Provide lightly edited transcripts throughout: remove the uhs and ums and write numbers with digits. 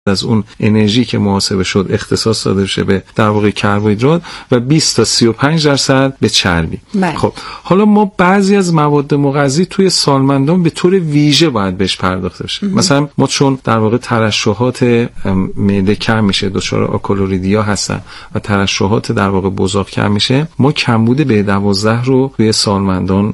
از اون انرژی که محاسبه شد اختصاص داده بشه به در واقع کربوهیدرات و 20 تا 35% به چربی. خب حالا ما بعضی از مواد مغذی توی سالمندان به طور ویژه باید بهش پرداخته بشه. مثلا ما چون در واقع ترشحات معده کم میشه، دچار آکولوریدیا هستن و ترشحات در واقع بزاق کم میشه، ما کمبود B12 رو توی سالمندان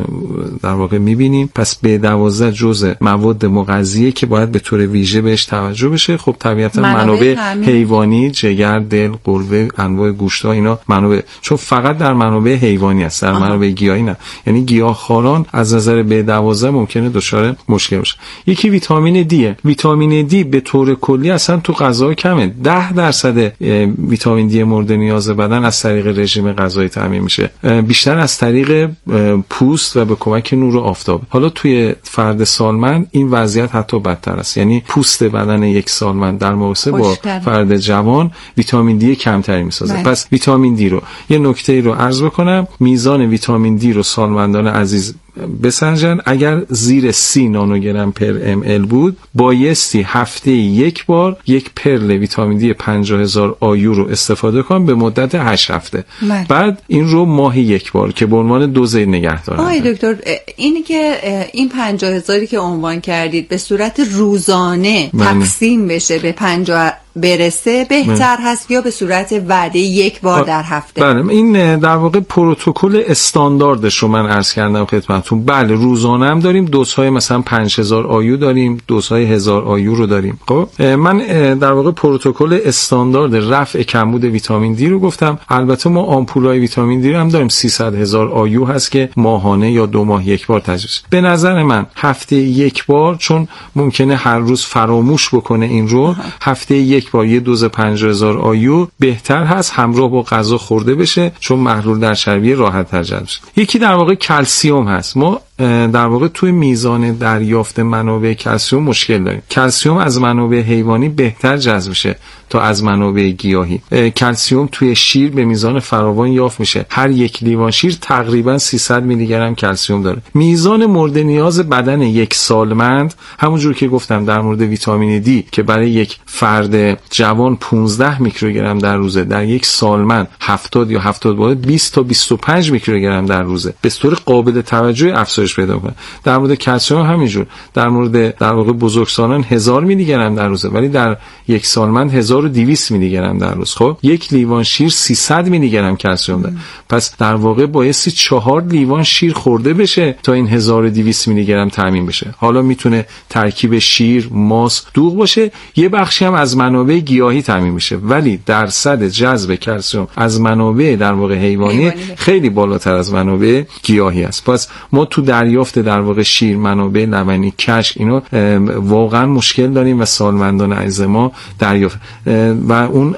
در واقع میبینیم. پس B12 جزء مواد مغذیه که باید به طور ویژه بهش توجه بشه. خب طبیعتا منابع حیوانی، جگر، دل، قلوه، انواع گوشت‌ها، اینا منابع، چون فقط در منابع حیوانی است، در منابع گیاهی نه. یعنی گیاهخواران از نظر B12 ممکنه دچار مشکل بشه. یکی ویتامین دیه. ویتامین دی به طور کلی اصلا تو غذا کمه. 10% ویتامین دی مورد نیاز بدن از طریق رژیم غذایی تامین میشه، بیشتر از طریق پوست و به کمک نور آفتاب. حالا توی فرد سالمند این وضعیت حتی بدتر است. یعنی پوست بدن یک سالمند در مقایسه با فرد جوان ویتامین دی کمتری میسازه. پس ویتامین دی رو یه نکته رو عرض بکنم، میزان ویتامین دی رو سالمندان عزیز بسنجن. اگر زیر 30 نانوگرم پر ml بود، بایستی هفته یک بار یک پرل ویتامین دی 50,000 آیو رو استفاده کن به مدت 8 هفته. بعد این رو ماهی یک بار که به عنوان دوز نگه دارن. آقای دکتر، اینی که این 50,000 که عنوان کردید به صورت روزانه تقسیم بشه به 50 برسه بهتر هست یا به صورت وعده یک بار در هفته؟ بله، این در واقع پروتکل استانداردش رو من عرض کردم خدمتتون. بله، روزانه هم داریم، دوزهای مثلا 5000 آیو داریم، دوزهای 1000 آیو رو داریم. خب من در واقع پروتکل استاندارد رفع کمبود ویتامین دی رو گفتم. البته ما آمپولای ویتامین دی رو هم داریم، 300,000 آیو هست که ماهانه یا 2 ماه یک بار تجویز. به نظر من هفته یک بار، چون ممکنه هر روز فراموش بکنه این رو، هفته یک بار یه دوز 50,000 آیو بهتر هست، همراه با غذا خورده بشه، چون محلول در چربی راحت تر جذب شه. یکی در واقع کلسیم هست. ما در واقع توی میزان دریافت منابع کلسیم مشکل داریم. کلسیم از منابع حیوانی بهتر جذب میشه تا از منابع گیاهی. کلسیم توی شیر به میزان فراوان یافت میشه. هر یک لیوان شیر تقریبا 300 میلی گرم کلسیم داره. میزان مورد نیاز بدن یک سالمند، همونجور که گفتم در مورد ویتامین دی که برای یک فرد جوان 15 میکروگرم در روزه، در یک سالمند 70 یا 70 باید 20 تا 25 میکروگرم در روزه به طور قابل توجه افزایش پیدا کنه. در مورد کلسیم همینجور. در مورد در واقع بزرگسالان 1000 میلی گرم در روزه، ولی در یک سالمند 1200 میلی گرم در روز. خب یک لیوان شیر 300 میلی گرم کلسیم داره. پس در واقع بایستی 4 لیوان شیر خورده بشه تا این 1200 میلی گرم تامین بشه. حالا میتونه ترکیب شیر، ماست، دوغ باشه، یه بخشی هم از منابع گیاهی تامین میشه، ولی درصد جذب کلسیم از منابع در واقع حیوانی خیلی بالاتر از منابع گیاهی است. پس ما تو دریافت در واقع شیر، منابع لبنی، کشک، اینا واقعا مشکل داریم و سالمندان عزیز ما دریافت و اون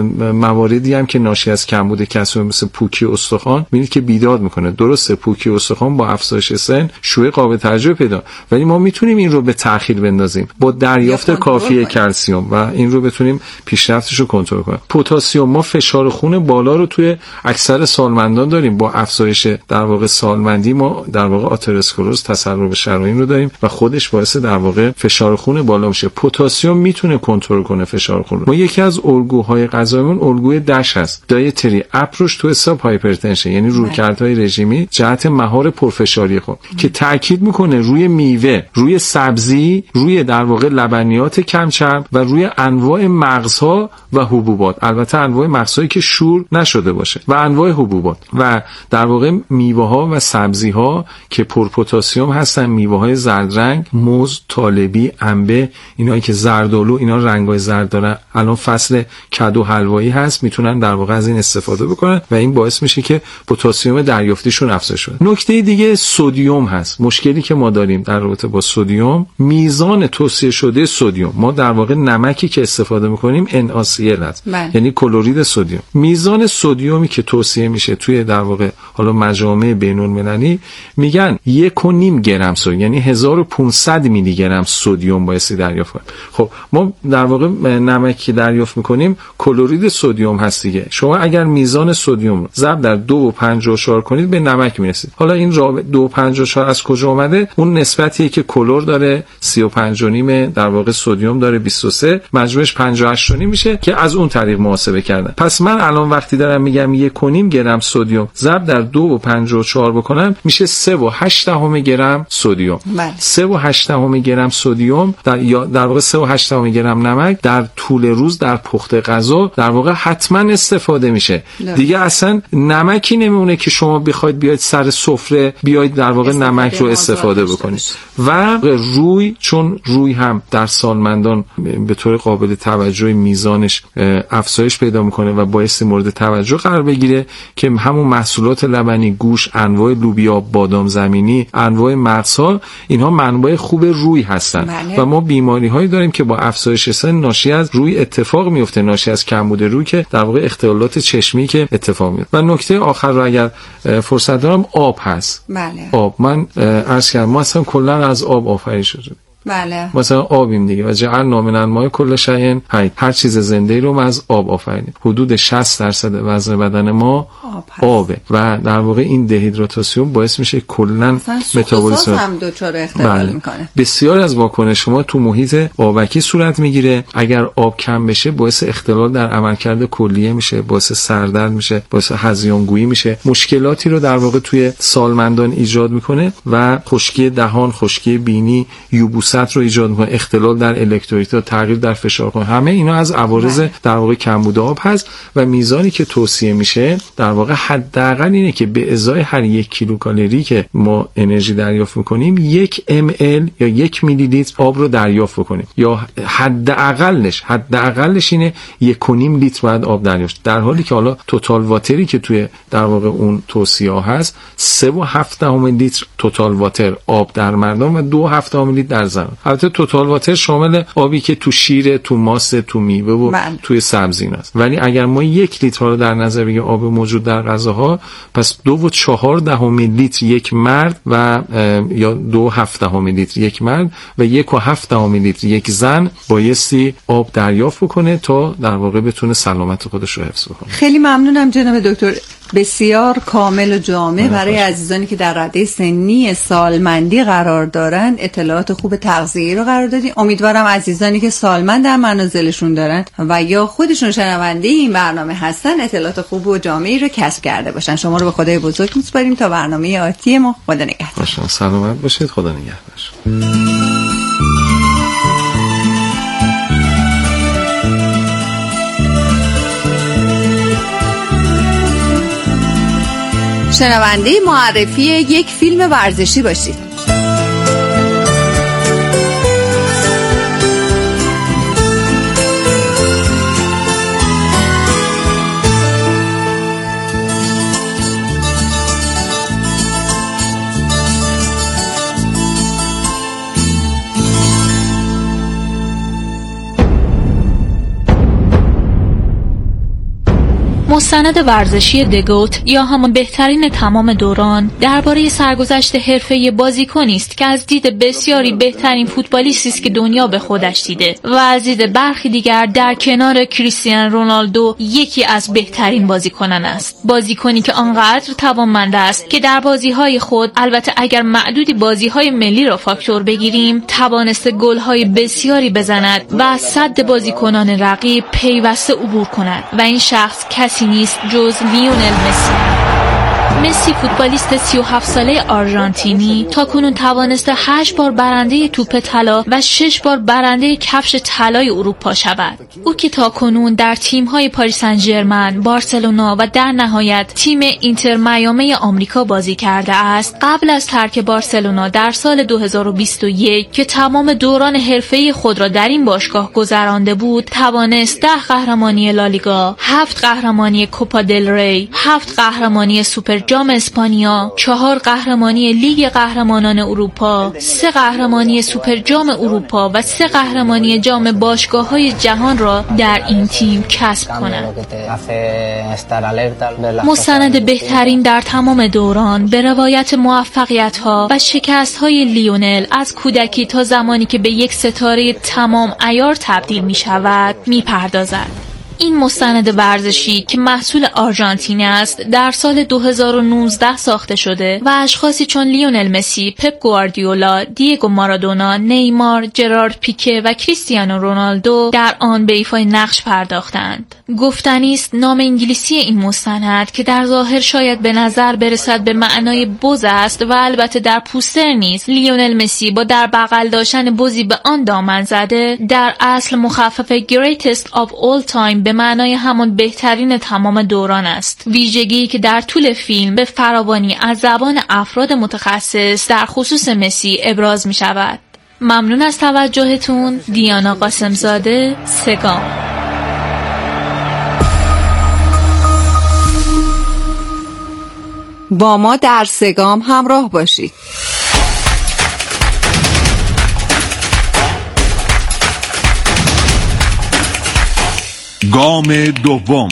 مواردی هم که ناشی از کمبود کلسیم مثل پوکی استخوان میبینید که بیداد میکنه. درسته پوکی استخوان با افزایش سن شوی قابل توجه پیدا، ولی ما میتونیم این رو به تأخیر بندازیم با دریافت کافی کلسیم و این رو بتونیم پیشرفتش رو کنترل کنیم. پتاسیم، ما فشار خون بالا رو توی اکثر سالمندان داریم. با افزایش در واقع سالمندی ما در واقع آتروسکلروز، تسرب شرايين رو داریم و خودش باعث در واقع فشار خون بالا میشه. پتاسیم میتونه کنترل کنه فشار خون رو. ما یکی از الگوهای غذاییمون الگوی دش هست، دایتری اپروچ تو حساب هایپرتنشن، یعنی رویکردهای رژیمی جهت مهار پرفشاری خون که تاکید میکنه روی میوه، روی سبزی، روی در واقع لبنیات کم چرب و روی انواع مغزها و حبوبات. البته انواع مغزهایی که شور نشده باشه و انواع حبوبات و در واقع میوه ها و سبزی ها که پر پتاسیم هستن. میوه های زرد رنگ، موز، طالبی، انبه، اینایی که زردآلو، اینا رنگای زرد دارن. الان فصل کدو حلوایی هست، میتونن در واقع از این استفاده بکنن و این باعث میشه که پتاسیم دریافتیشون افزایش بشه. نکته دیگه سدیم هست. مشکلی که ما داریم در رابطه با سدیم، میزان توصیه شده سدیم، ما در واقع نمکی که استفاده میکنیم NaCl هست، یعنی کلرید سدیم. میزان سدیمی که توصیه میشه توی در واقع حالا مجامع بین‌المللی میگن 1 1.5 گرم سدیم، یعنی 1500 میلی گرم سدیم بایستی دریافت کنیم. خب ما در واقع نمکی که دریافت میکنیم کلرید سدیم هست دیگه. شما اگر میزان سدیم رو ضرب در 2.54 کنید به نمک میرسید. حالا این 2.54 از کجا اومده؟ اون نسبتیه که کلر داره 35.5 در واقع سدیم داره 23، مجموعش 58.5 میشه که از اون طریق محاسبه کردن. پس من الان وقتی دارم میگم 1.5 گرم سدیم ضرب در 2.54 بکنم میشه 3.8 گرم سدیم. 3.8 گرم سدیم در واقع 3.8 گرم نمک در طول روز در پخت غذا در واقع حتما استفاده میشه. دیگه اصلا نمکی نمیمونه که شما بخواید بیاید سر سفره بیاید در واقع نمک رو استفاده بکنید. و روی، چون روی هم در سالمندان به طور قابل توجه میزانش افزایش پیدا میکنه و باعث مورد توجه قرار بگیره که همون محصولات لبنی، گوشت، انواع لوبیا، بادام زمینی، انواع مغزها، اینها منبع خوب روی هستن. و ما بیماری هایی داریم که با افزایش سن ناشی از روی اتفاق میفته، ناشی از کمبود روی که در واقع اختلالات چشمی که اتفاق میفته. و نکته آخر رو اگر فرصت دارم، آب هست. آب، من عرض کردم ما اصلا کلا از آب آفریده شدیم. بله. مثلا آبیم دیگه و جعلنا من الماء کل شیء حی، هر چیز زنده ای رو ما از آب آفریدیم. حدود 60% وزن بدن ما آبه و در واقع این دهیدراتاسیون باعث میشه کلا متابولیسم هم دچار اختلال میکنه. بسیار از واکنش ما تو محیط آبکی صورت میگیره. اگر آب کم بشه باعث اختلال در عملکرد کلیه میشه، باعث سردرد میشه، باعث هذیانگویی میشه، مشکلاتی رو در واقع توی سالمندان ایجاد میکنه و خشکی دهان، خشکی بینی، یوبوست رو ایجاد میکنه، اختلال در الکترولیت‌ها، تغییر در فشار، همه اینا از عوارض در واقع کمبود آب هست. و میزانی که توصیه میشه در واقع حداقل اینه که به ازای هر 1 کیلوکالری که ما انرژی دریافت میکنیم 1 ml یا 1 میلی لیتر آب رو دریافت بکنیم، یا حداقلش اینه 1.5 لیتر باید آب دریافت، در حالی که حالا توتال واتری که توی در واقع اون توصیه هست 3.7 لیتر توتال واتر آب در مردم و 2.7 لیتر در زنان. البته توتال واتر شامل آبی که تو شیر، تو ماست، تو میوه و توی سبزی است. ولی اگر ما 1 لیتر رو در نظر بگیریم آب موجود در غذاها، پس 2.4 لیتر یک مرد و یا 2.7 لیتر یک مرد و 1.7 لیتر یک زن بایستی آب دریافت بکنه تا در واقع بتونه سلامت خودش رو حفظ بکنه. خیلی ممنونم جناب دکتر، بسیار کامل و جامع برای عزیزانی که در رده سنی سالمندی قرار دارن اطلاعات خوب تغذیه‌ای رو قرار دادین. امیدوارم عزیزانی که سالمند در منازلشون دارن و یا خودشون شنونده این برنامه هستن اطلاعات خوب و جامعی رو کسب کرده باشن. شما رو به خدای بزرگ میسپاریم تا برنامه آتی ما. خدا نگهدار. سلامت باشید. خدا نگهدار. شنونده معرفی یک فیلم ورزشی باشید. مستند ورزشی دگوت یا همان بهترین تمام دوران درباره سرگذشت حرفه‌ای بازیکنی است که از دید بسیاری بهترین فوتبالیستی است که دنیا به خودش دیده و از دید برخی دیگر در کنار کریستیانو رونالدو یکی از بهترین بازیکنان است. بازیکنی که آنقدر توانمند است که در بازی‌های خود، البته اگر معدودی بازی‌های ملی را فاکتور بگیریم، توانسته گل‌های بسیاری بزند و از سد بازیکنان رقیب پیوسته عبور کند و این شخص کسی نیست جز لیونل مسی. مسی فوتبالیست 37 ساله آرژانتینی تاکنون توانسته 8 بار برنده توپ طلا و 6 بار برنده کفش طلای اروپا شود. او که تاکنون در تیم‌های پاریس سن ژرمن، بارسلونا و در نهایت تیم اینتر میامی آمریکا بازی کرده است، قبل از ترک بارسلونا در سال 2021 که تمام دوران حرفه‌ای خود را در این باشگاه گذرانده بود، توانست 10 قهرمانی لالیگا، 7 قهرمانی کوپا دل ری، 7 قهرمانی سوپر جام اسپانیا، 4 قهرمانی لیگ قهرمانان اروپا، 3 قهرمانی سوپر جام اروپا و 3 قهرمانی جام باشگاه‌های جهان را در این تیم کسب کند. مستند بهترین در تمام دوران به روایت موفقیت‌ها و شکست‌های لیونل از کودکی تا زمانی که به یک ستاره تمام عیار تبدیل می‌شود می‌پردازد. این مستند ورزشی که محصول آرژانتین است در سال 2019 ساخته شده و اشخاصی چون لیونل مسی، پپ گواردیولا، دیگو مارادونا، نیمار، جرارد پیکه و کریستیانو رونالدو در آن به ایفای نقش پرداختند. گفتنی است نام انگلیسی این مستند که در ظاهر شاید به نظر برسد به معنای بز است و البته در پوستر نیست لیونل مسی با در بغل داشتن بزی به آن دامن زده در اصل مخفف greatest of all time به معنای همان بهترین تمام دوران است. ویژگی که در طول فیلم به فراوانی از زبان افراد متخصص در خصوص مسی ابراز می شود. ممنون از توجهتون. دیانا قاسمزاده، سگام. با ما در سگام همراه باشید. گام دوم.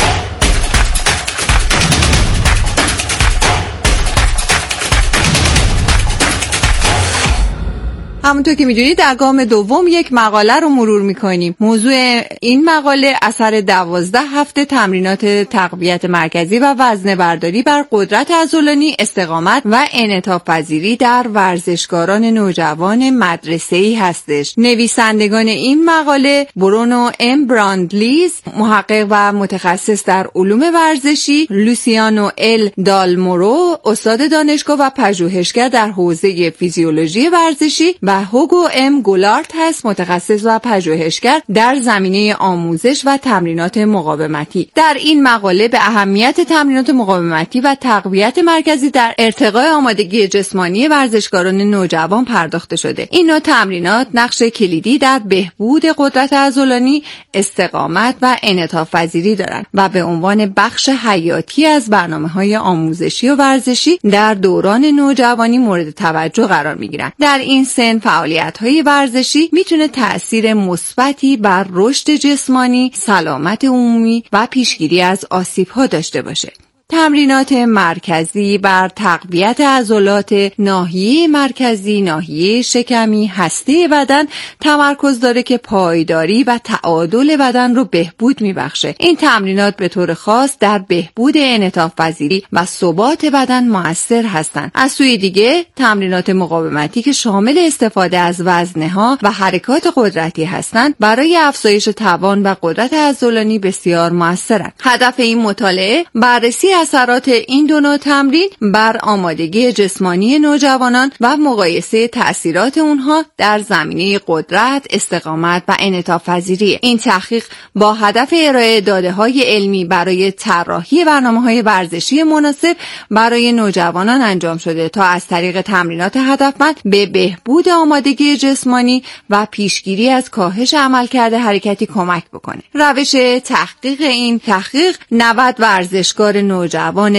همونطور که میدونید در گام دوم یک مقاله رو مرور میکنیم. موضوع این مقاله اثر 12 هفته تمرینات تقویت مرکزی و وزنه برداری بر قدرت عضلانی، استقامت و انعطاف پذیری در ورزشکاران نوجوان مدرسه‌ای هستش. نویسندگان این مقاله برونو ام براندلیز، محقق و متخصص در علوم ورزشی، لوسیانو ال دالمورو، استاد دانشگاه و پژوهشگر در حوزه فیزیولوژی ورزشی و هوگو ام گولارت هست، متخصص و پژوهشگر در زمینه آموزش و تمرینات مقاومتی. در این مقاله به اهمیت تمرینات مقاومتی و تقویت مرکزی در ارتقای آمادگی جسمانی ورزشکاران نوجوان پرداخته شده. این نوع تمرینات نقش کلیدی در بهبود قدرت عضلانی، استقامت و انعطاف پذیری دارند و به عنوان بخش حیاتی از برنامه‌های آموزشی و ورزشی در دوران نوجوانی مورد توجه قرار می‌گیرند. در این سن فعالیت‌های ورزشی میتونه تأثیر مثبتی بر رشد جسمانی، سلامت عمومی و پیشگیری از آسیب‌ها داشته باشه. تمرینات مرکزی بر تقویت عضلات ناحیه مرکزی، ناحیه شکمی، هسته بدن تمرکز داره که پایداری و تعادل بدن رو بهبود میبخشه. این تمرینات به طور خاص در بهبود انعطاف پذیری و ثبات بدن مؤثر هستند. از سوی دیگه تمرینات مقاومتی که شامل استفاده از وزنه‌ها و حرکات قدرتی هستند برای افزایش توان و قدرت عضلانی بسیار مؤثرند. هدف این مطالعه بررسی اثرات این دو نوع تمرین بر آمادگی جسمانی نوجوانان و مقایسه تأثیرات اونها در زمینه قدرت، استقامت و انعطاف پذیری. این تحقیق با هدف ارائه داده‌های علمی برای طراحی برنامه‌های ورزشی مناسب برای نوجوانان انجام شده تا از طریق تمرینات هدفمند به بهبود آمادگی جسمانی و پیشگیری از کاهش عملکرد حرکتی کمک بکنه. روش تحقیق این تحقیق 90 ورزشکار نوجوان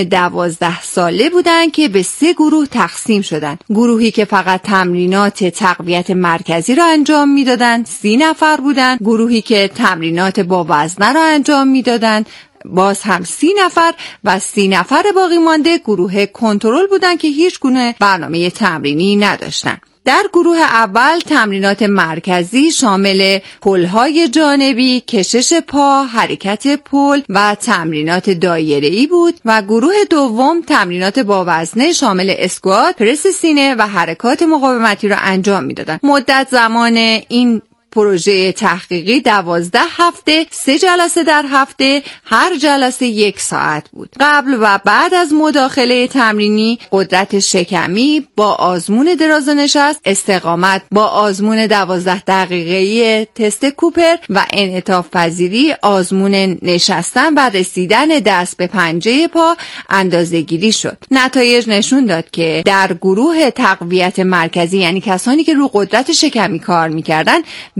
12 ساله بودند که به 3 گروه تقسیم شدند. گروهی که فقط تمرینات تقویت مرکزی را انجام میدادند 30 نفر بودند. گروهی که تمرینات با وزنه را انجام میدادند باز هم 30 نفر و 30 نفر باقی مانده گروه کنترل بودند که هیچ گونه برنامه تمرینی نداشتند. در گروه اول تمرینات مرکزی شامل پل‌های جانبی، کشش پا، حرکت پل و تمرینات دایره‌ای بود و گروه دوم تمرینات با وزنه شامل اسکوات، پرس سینه و حرکات مقاومتی را انجام می‌دادند. مدت زمان این پروژه تحقیقی 12 هفته، 3 جلسه در هفته، هر جلسه 1 ساعت بود. قبل و بعد از مداخله تمرینی قدرت شکمی با آزمون دراز نشست، استقامت با آزمون 12 دقیقه‌ای تست کوپر و انعطاف پذیری آزمون نشستن و رسیدن دست به پنجه پا اندازه‌گیری شد. نتایج نشون داد که در گروه تقویت مرکزی، یعنی کسانی که رو قدرت شکمی کار می‌کردن،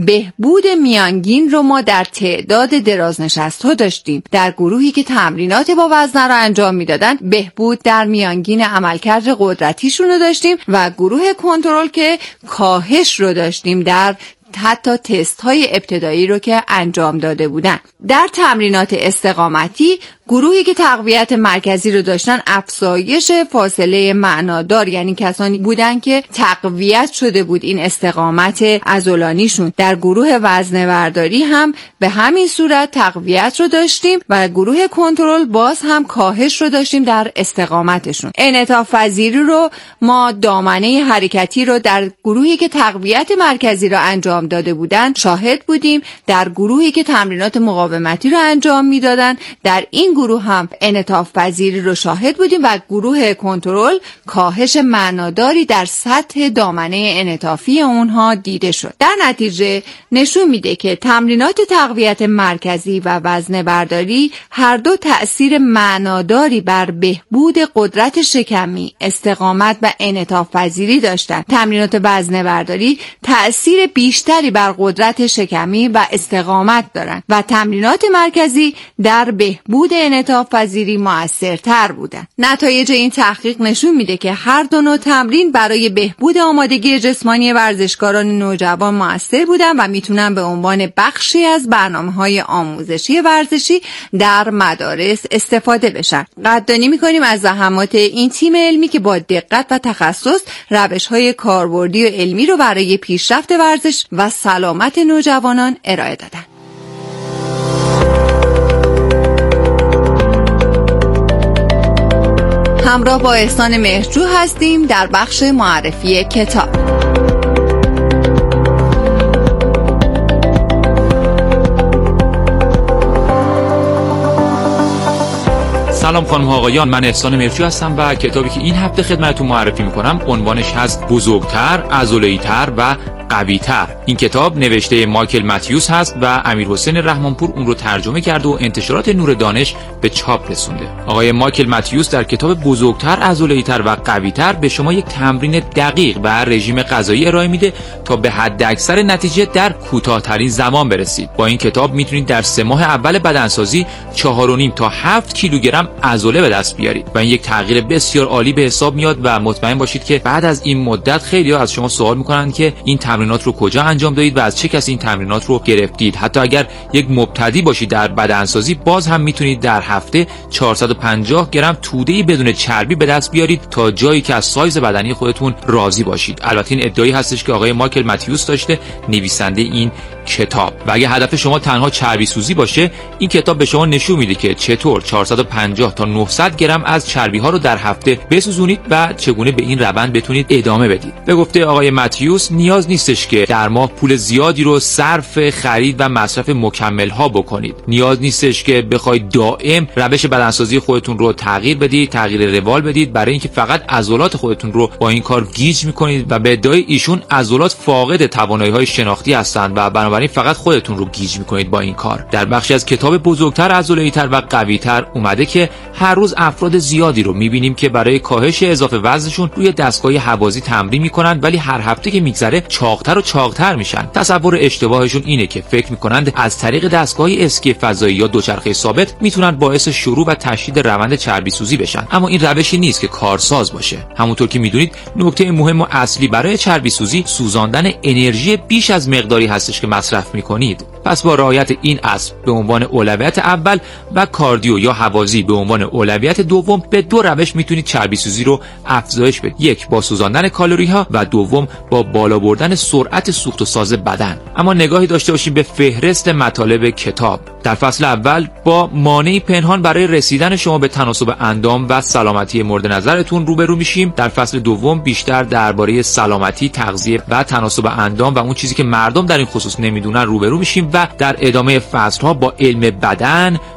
بهبود میانگین رو ما در تعداد درازنشست‌ها داشتیم. در گروهی که تمرینات با وزنه رو انجام میدادن بهبود در میانگین عملکرد قدرتیشون رو داشتیم و گروه کنترل که کاهش رو داشتیم در حتی تست های ابتدایی رو که انجام داده بودن. در تمرینات استقامتی گروهی که تقویت مرکزی رو داشتن افزایش فاصله معنادار، یعنی کسانی بودن که تقویت شده بود این استقامت عضلانیشون. در گروه وزنه برداری هم به همین صورت تقویت رو داشتیم و گروه کنترل باز هم کاهش رو داشتیم در استقامتشون. انعطاف پذیری رو ما دامنه حرکتی رو در گروهی که تقویت مرکزی رو انجام داده بودن شاهد بودیم. در گروهی که تمرینات مقاومتی رو انجام میدادن در این گروه هم انعطاف پذیری رو شاهد بودیم و گروه کنترل کاهش معناداری در سطح دامنه انعطافی اونها دیده شد. در نتیجه نشون میده که تمرینات تقویت مرکزی و وزنه برداری هر دو تأثیر معناداری بر بهبود قدرت شکمی، استقامت و انعطاف پذیری داشتند. تمرینات وزنه برداری تأثیر بیشتری بر قدرت شکمی و استقامت دارند و تمرینات مرکزی در بهبود انعطاف پذیری مؤثرتر بودند. نتایج این تحقیق نشون میده که هر دو نوع تمرین برای بهبود آمادگی جسمانی ورزشکاران نوجوان مؤثر بودند و میتونن به عنوان بخشی از برنامه‌های آموزشی ورزشی در مدارس استفاده بشن. قدردانی میکنیم از زحمات این تیم علمی که با دقت و تخصص روش‌های کاربردی و علمی رو برای پیشرفت ورزش و سلامت نوجوانان ارائه دادن. همراه با احسان مهرجو هستیم در بخش معرفی کتاب. سلام خانم ها آقایان، من احسان مهرجو هستم و کتابی که این هفته خدمتتون معرفی میکنم عنوانش هست بزرگتر، عضله‌ای‌تر و قوی‌تر. این کتاب نوشته مایکل متیوس هست و امیرحسین رحمانپور اون رو ترجمه کرده و انتشارات نور دانش به چاپ رسونده. آقای مایکل متیوس در کتاب بزرگتر، عضله‌ای‌تر و قوی‌تر به شما یک تمرین دقیق و رژیم غذایی ارائه میده تا به حداکثر نتیجه در کوتاه‌ترین زمان برسید. با این کتاب میتونید در 3 ماه اول بدنسازی 4.5 تا 7 کیلوگرم عضله به دست بیارید و این یک تغییر بسیار عالی به حساب میاد و مطمئن باشید که بعد از این مدت خیلی‌ها از شما سوال میکنن که این تمرینات رو کجا انجام دادید و از چه کسی این تمرینات رو گرفتید. حتی اگر یک مبتدی باشید در بدنسازی باز هم میتونید در هفته 450 گرم توده‌ای بدون چربی به دست بیارید تا جایی که از سایز بدنی خودتون راضی باشید. البته این ادعایی هستش که آقای مایکل متیوس داشته، نویسنده این کتاب. و اگه هدف شما تنها چربی سوزی باشه، این کتاب به شما نشون میده که چطور 450 تا 900 گرم از چربی ها رو در هفته بسوزونید و چگونه به این روند بتونید ادامه بدید. به گفته آقای متیوس نیاز نیستش که در ماه پول زیادی رو صرف خرید و مصرف مکمل ها بکنید. نیاز نیستش که بخواید دائم روش بدنسازی خودتون رو تغییر بدید، تغییر روال بدید برای اینکه فقط عضلات خودتون رو با این کار گیج میکنید و به ادعای ایشون عضلات فاقد توانایی‌های شناختی هستند و بنابراین فقط خودتون رو گیج میکنید با این کار. در بخشی از کتاب بزرگتر، عضله‌ای‌تر و قوی‌تر اومده که هر روز افراد زیادی رو میبینیم که برای کاهش اضافه وزنشون روی دستگاه هوازی تمرین میکنن ولی هر هفته که میگذره چاقتر و چاقتر میشن. تصور اشتباهشون اینه که فکر میکنند از طریق دستگاه اسکی فضایی یا دوچرخه ثابت میتونن باعث شروع و تشدید روند چربی سوزی بشن، اما این روشی نیست که کارساز باشه. همونطور که میدونید نکته مهم و اصلی برای چربی سوزی سوزاندن انرژی بیش از مقداری هستش که مصرف میکنید. پس با رعایت این اصل به عنوان اولویت اول و کاردیو یا هوازی به عنوان اولویت دوم، به 2 روش میتونید چربی سوزی رو افزایش بدید. یک با سوزاندن کالری ها و دوم با بالا بردن سرعت سوخت و ساز بدن. اما نگاهی داشته باشیم به فهرست مطالب کتاب. در فصل اول با مانعی پنهان برای رسیدن شما به تناسب اندام و سلامتی مورد نظرتون روبرو میشیم. در فصل دوم بیشتر درباره سلامتی، تغذیه و تناسب اندام و اون چیزی که مردم در این خصوص نمیدونن روبرو میشیم و در ادامه فصل‌ها با علم بدن،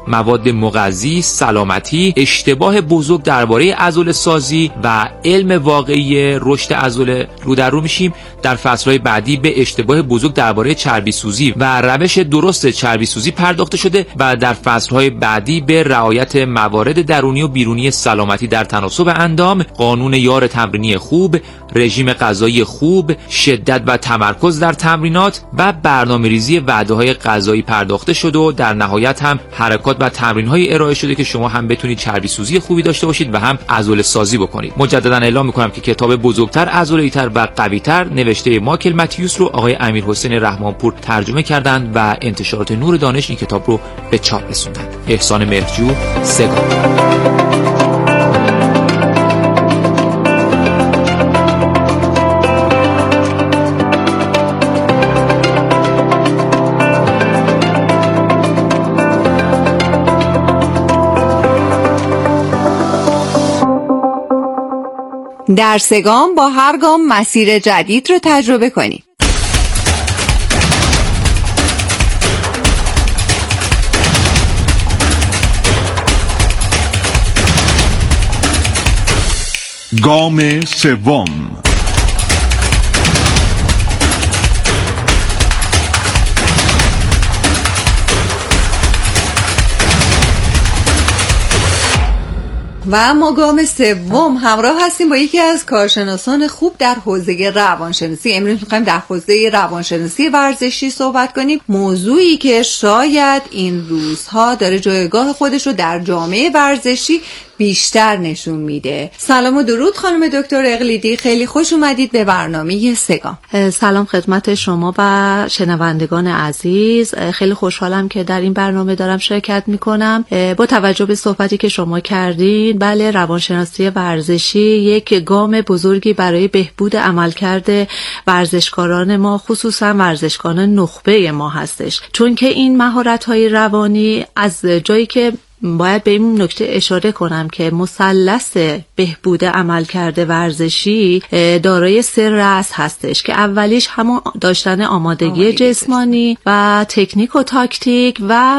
مواد مغذی، سلامتی، اشتباه بزرگ درباره عضله سازی و علم واقعی رشد عضله رو در رو میشیم. در فصل‌های بعدی به اشتباه بزرگ درباره چربی سوزی و روش درست چربی سوزی پرداخته شده و در فصل‌های بعدی به رعایت موارد درونی و بیرونی سلامتی در تناسب اندام، قانون یار تمرینی خوب، رژیم غذایی خوب، شدت و تمرکز در تمرینات و برنامه‌ریزی وعده‌های غذایی پرداخته شده و در نهایت هم حرکات و تمرین‌های ارائه شده که شما هم بتونید چربی سوزی خوبی داشته باشید و هم عضله سازی بکنید. مجددا اعلام می‌کنم که کتاب بزرگتر، عضله‌ای‌تر و قوی‌تر نوشته مایکل متیوس رو آقای امیرحسین رحمانپور ترجمه کردند و انتشارات نور دانش این کتاب رو به چاپ رسوندند. احسان مهرجو، سگام. در سگام با هر گام مسیر جدید رو تجربه کنید. گام سوم. و ما گام سوم همراه هستیم با یکی از کارشناسان خوب در حوزه روانشناسی. امروز می‌خوایم در حوزه روانشناسی ورزشی صحبت کنیم، موضوعی که شاید این روزها داره جایگاه خودش رو در جامعه ورزشی بیشتر نشون میده. سلام و درود خانم دکتر اقلیدی، خیلی خوش اومدید به برنامه سگام. سلام خدمت شما و شنوندگان عزیز. خیلی خوشحالم که در این برنامه دارم شرکت میکنم. با توجه به صحبتی که شما کردین، بله، روانشناسی ورزشی یک گام بزرگی برای بهبود عملکرد ورزشکاران ما، خصوصا ورزشکاران نخبه ما هستش، چون که این مهارت‌های روانی از جایی که باید به این نکته اشاره کنم که مثلث بهبود عملکرد ورزشی دارای 3 رأس هستش که اولیش همون داشتن آمادگی جسمانی و تکنیک و تاکتیک و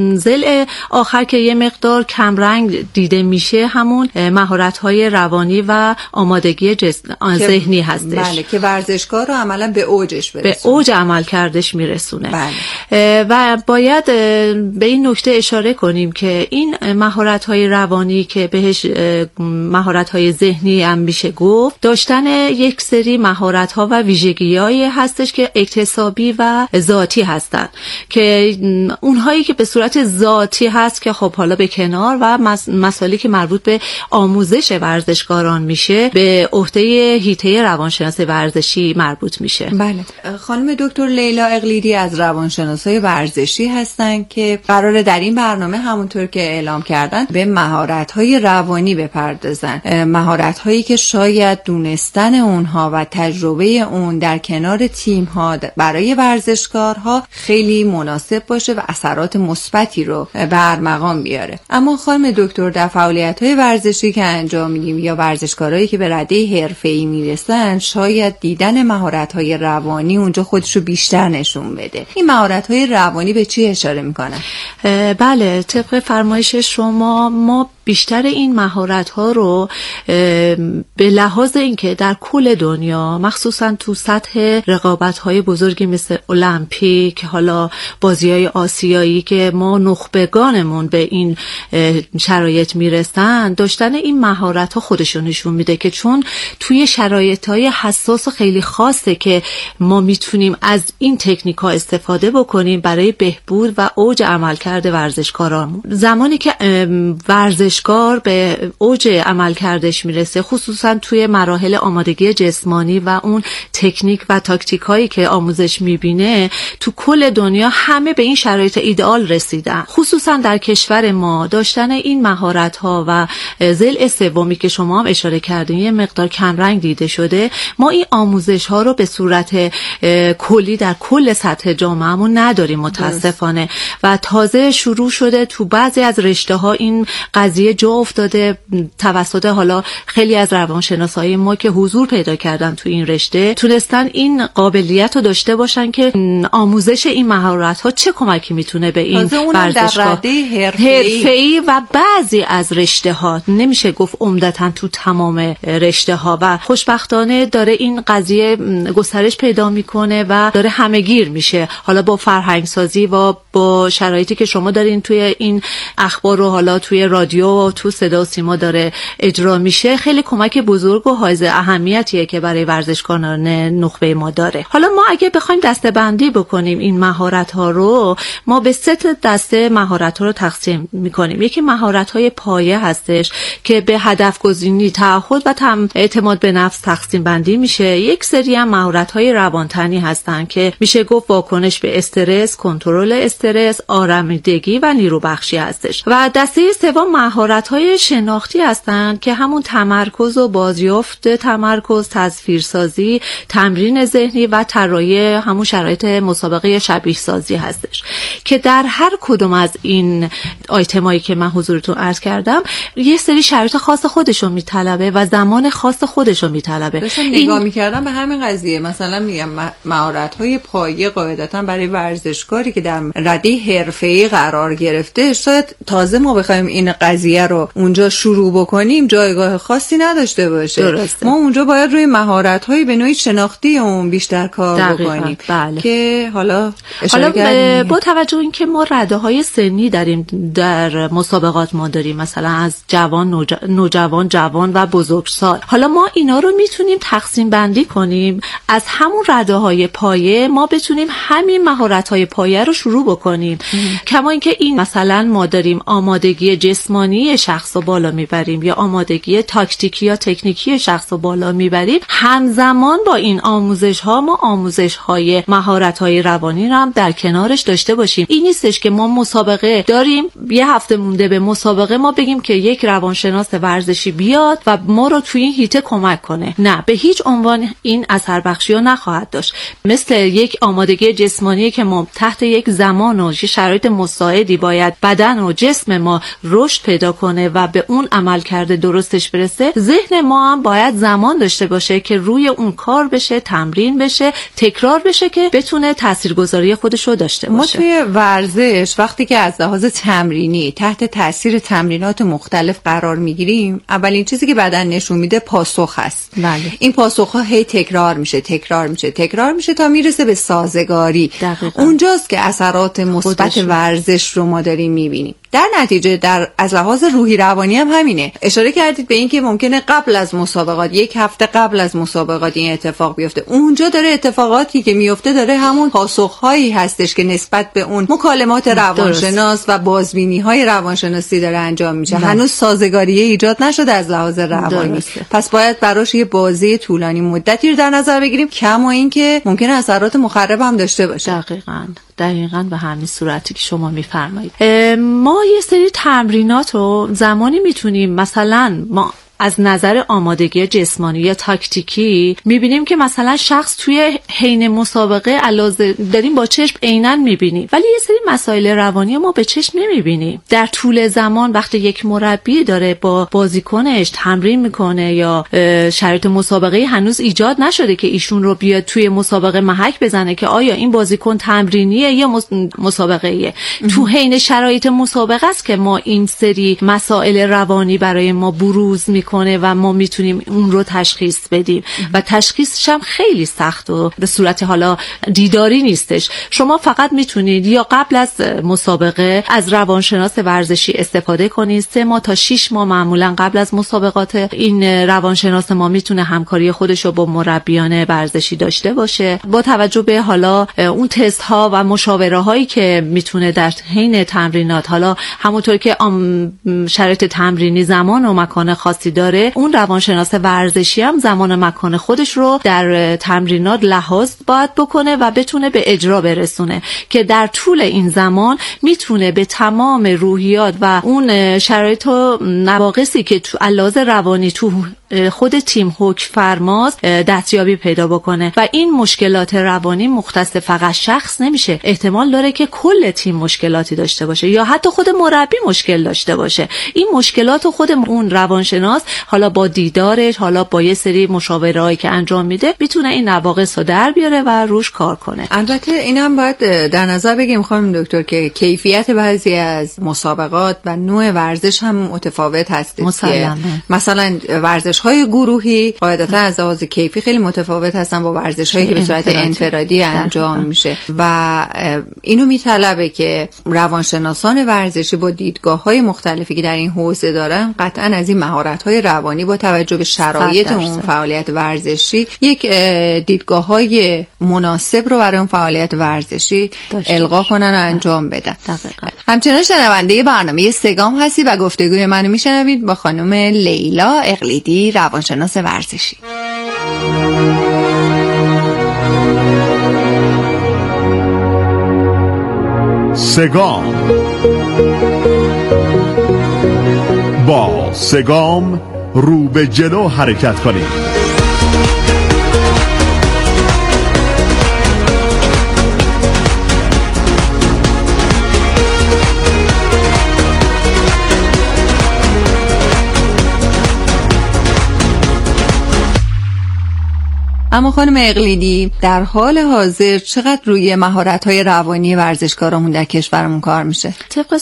ضلع آخر که یه مقدار کمرنگ دیده میشه همون مهارت‌های روانی و آمادگی ذهنی هستش. بله، که ورزشکار رو عملا به اوجش برسونه، به اوج عملکردش میرسونه. بله. و باید به این نکته اشاره کنیم که این مهارت‌های روانی که بهش مهارت‌های ذهنی هم میشه گفت، داشتن یک سری مهارت‌ها و ویژگی‌هایی هستش که اکتسابی و ذاتی هستن، که اونهایی که به صورت ذاتی هست که خب حالا به کنار و مسائلی که مربوط به آموزش ورزشکاران میشه به عهده حیطه روانشناسی ورزشی مربوط میشه. بله. خانم دکتر لیلا اقلیدی از روانشناسای ورزشی هستن که قراره در این برنامه همونطور که اعلام کردن به مهارت‌های روانی بپردازن، مهارت‌هایی که شاید دونستن اونها و تجربه اون در کنار تیم‌ها برای ورزشکارها خیلی مناسب باشه و اثرات مثبتی رو به ارمغان بیاره. اما خانم دکتر، در فعالیت‌های ورزشی که انجام میدیم یا ورزشکارایی که به رده حرفه‌ای میرسن، شاید دیدن مهارت‌های روانی اونجا خودشو بیشتر نشون بده. این مهارت‌های روانی به چی اشاره میکنن؟ بله، طبق فرمایش شما ما بیشتر این مهارت‌ها رو به لحاظ اینکه در کل دنیا، مخصوصا تو سطح رقابت‌های بزرگی مثل المپیک، حالا بازی‌های آسیایی که ما نخبگانمون به این شرایط میرسن، داشتن این مهارت‌ها خودشون نشون میده که چون توی شرایط‌های حساس و خیلی خاصه که ما میتونیم از این تکنیک‌ها استفاده بکنیم برای بهبود و اوج عملکرد ورزشکاران. زمانی که ورزشکار به اوج عملکردش میرسه، خصوصا توی مراحل آمادگی جسمانی و اون تکنیک و تاکتیک هایی که آموزش میبینه، تو کل دنیا همه به این شرایط ایدئال رسیدن. خصوصا در کشور ما داشتن این مهارت ها و ضلع سومی که شما هم اشاره کردین یه مقدار کمرنگ دیده شده، ما این آموزش ها رو به صورت کلی در کل سطح جامعهمون نداریم متاسفانه. و تازه شروع شده تو بعضی از رشته ها این قضیه قضیه جا افتاده توسط حالا خیلی از روانشناسای ما که حضور پیدا کردن تو این رشته، تونستن این قابلیت رو داشته باشن که آموزش این مهارت‌ها چه کمکی میتونه به این ورزشگاه حرفه‌ای و بعضی از رشته‌ها، نمیشه گفت عمدتاً تو تمام رشته‌ها، و خوشبختانه داره این قضیه گسترش پیدا میکنه و داره همه‌گیر میشه. حالا با فرهنگ سازی و با شرایطی که شما دارین توی این اخبار و حالا توی رادیو و تو صدا و سیما داره اجرا میشه، خیلی کمک بزرگ و حائز اهمیتیه که برای ورزشکاران نخبه ما داره. حالا ما اگه بخوایم دسته‌بندی بکنیم این مهارت‌ها رو، ما به 3 دسته مهارت‌ها رو تقسیم می‌کنیم. یکی مهارت‌های پایه هستش که به هدف گزینی، تعهد و اعتماد به نفس تقسیم بندی میشه. یک سری هم مهارت‌های روانتنی هستن که میشه گفت واکنش به استرس، کنترل استرس، آرامیدگی و نیروبخشی هستش. و دسته سوم مهارت‌های شناختی هستن که همون تمرکز و بازیافت تمرکز، تصویرسازی، تمرین ذهنی و طراحی همون شرایط مسابقه شبیه سازی هستش که در هر کدوم از این آیتمایی که من حضورتون عرض کردم یه سری شرایط خاص خودشو میطلبه و زمان خاص خودشو میطلبه. داشتم نگاه میکردم به همین قضیه، مثلا میگم مهارت‌های پایه قاعدتاً برای ورزشکاری که در رده حرفه‌ای قرار گرفته، شاید تازه ما بخوایم این قضیه رو اونجا شروع بکنیم جایگاه خاصی نداشته باشه. درسته. ما اونجا باید روی مهارت‌های به نوعی شناختی اون بیشتر کار بکنیم. بله. که حالا با توجه اینکه ما رده‌های سنی داریم در مسابقات، ما داریم مثلا از جوان، نوجوان، جوان و بزرگسال. حالا ما اینا رو میتونیم تقسیم بندی کنیم. از همون رده‌های پایه ما بتونیم همین مهارت‌های پایه رو شروع بکنیم. کما اینکه این مثلا ما داریم آمادگی جسمانی شخص رو بالا میبریم یا آمادگی تاکتیکی یا تکنیکی شخص رو بالا میبریم، همزمان با این آموزش‌ها ما آموزش‌های مهارت‌های روانی رو هم در کنارش داشته باشیم. این نیستش که ما مسابقه داریم، یه هفته مونده به مسابقه، ما بگیم که یک روانشناس ورزشی بیاد و ما رو توی این هیته کمک کنه. نه، به هیچ عنوان این اثر بخشی رو نخواهد داشت. مثل یک آمادگی جسمانی که ما تحت یک زمان و شرایط مساعدی باید بدن و جسم ما رشد پیدا کنه و به اون عملکرد درستش برسه، ذهن ما هم باید زمان داشته باشه که روی اون کار بشه، تمرین بشه، تکرار بشه که بتونه تاثیرگذاری خودش رو داشته باشه. ما توی ورزش وقتی که از لحاظ تمرینی تحت تاثیر تمرینات مختلف قرار میگیریم، اولین چیزی که بدن نشون میده پاسخ هست. بله. این پاسخ ها هی تکرار میشه تا میرسه به سازگاری. دقیقا. اونجاست که اثرات مثبت ورزش رو ما داریم میبینیم. در نتیجه از لحاظ روحی روانی هم همینه. اشاره کردید به این که ممکنه قبل از مسابقات، 1 هفته قبل از مسابقات این اتفاق بیفته. اونجا داره اتفاقاتی که میفته داره همون پاسخهایی هستش که نسبت به اون مکالمات روانشناس و بازبینی‌های روانشناسی داره انجام میشه. هنوز سازگاری ایجاد نشده از لحاظ روانی. پس باید براش یه بازه طولانی مدتی رو در نظر بگیریم، کما اینکه ممکنه اثرات مخرب هم داشته باشه. دقیقاً به همین صورتی که شما میفرمایید. ما یه سری تمرینات رو زمانی میتونیم، مثلا ما از نظر آمادگی جسمانی یا تاکتیکی میبینیم که مثلا شخص توی حین مسابقه علاوه داریم با چشم عیناً میبینیم، ولی یه سری مسائل روانی ما به چشم نمیبینیم. در طول زمان وقتی یک مربی داره با بازیکنش تمرین میکنه یا شرایط مسابقه هنوز ایجاد نشده که ایشون رو بیاد توی مسابقه محک بزنه که آیا این بازیکن تمرینیه یا مسابقه‌ایه، تو حین شرایط مسابقه است که ما این سری مسائل روانی برای ما بروز میکنه و ما میتونیم اون رو تشخیص بدیم و تشخیصش هم خیلی سخت و به صورت حالا دیداری نیستش. شما فقط میتونید یا قبل از مسابقه از روانشناس ورزشی استفاده کنید. 3 ماه تا 6 ماه معمولا قبل از مسابقات این روانشناس ما میتونه همکاری خودش رو با مربیان ورزشی داشته باشه. با توجه به حالا اون تست ها و مشاوره هایی که میتونه در حین تمرینات، حالا همونطور که شرایط تمرینی زمان و مکان خاصی داره، اون روانشناس ورزشی هم زمان و مکان خودش رو در تمرینات لحاظ باید بکنه و بتونه به اجرا برسونه که در طول این زمان میتونه به تمام روحیات و اون شرایط و نواقصی که تو علاوه روانی تو خود تیم حکم فرماز دستیابی پیدا بکنه و این مشکلات روانی مختص فقط شخص نمیشه، احتمال داره که کل تیم مشکلاتی داشته باشه یا حتی خود مربی مشکل داشته باشه. این مشکلات خود اون روانشناس حالا با دیدارش، حالا با یه سری مشاورهایی که انجام میده میتونه این نواقص رو در بیاره و روش کار کنه. البته اینم باید در نظر بگیم خانم دکتر که کیفیت بعضی از مسابقات و نوع ورزش هم متفاوت هست. مثلا ورزش‌های گروهی قاعدتا از لحاظ کیفی خیلی متفاوت هستن با ورزش‌هایی که به صورت انفرادی انجام میشه و اینو میطلبه که روانشناسان ورزشی با دیدگاه‌های مختلفی که در این حوزه دارن قطعاً از این مهارت‌های روانی با توجه به شرایط اون فعالیت ورزشی یک دیدگاه‌های مناسب رو برای اون فعالیت ورزشی القا کنن و انجام بدن. همچنین شنونده برنامه سگام هستی و گفتگوی منو میشنوید با خانم لیلا اقلیدی، روانشناس ورزشی. سگام. با سگام رو به جلو حرکت کنید. اما خانم اقلیدی در حال حاضر چقدر روی مهارت‌های روانی ورزشکارامون در کشورمون کار میشه؟ طبق